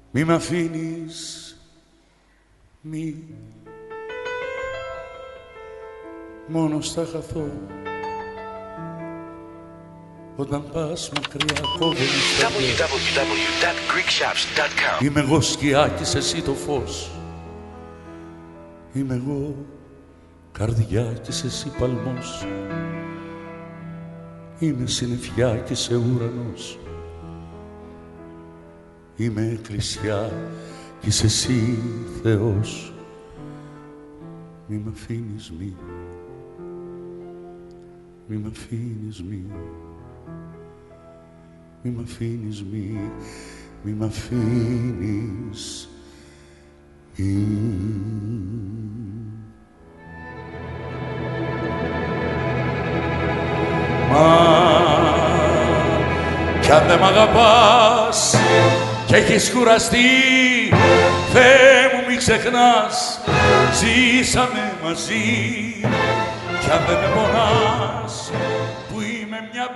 Μη μ' αφήνεις, μη, μόνος θα χαθώ. Όταν πας μακριά κόβω www.greekshops.com. Είμαι εγώ σκιά κι είσαι εσύ το φως. Είμαι εγώ καρδιά κι είσαι εσύ παλμός. Είμαι συννεφιά κι είσαι ουρανός. Είμαι εκκλησιά κι είσαι εσύ Θεός. Μη μ' αφήνεις, μη μ' αφήνεις, μη μ' αφήνεις, μη μ' αφήνεις. Μα κι αν δεν μ' αγαπάς κι έχεις κουραστεί, Θεέ μου μη ξεχνάς, ζήσαμε μαζί. Κι αν δεν με πονάς που είμαι μια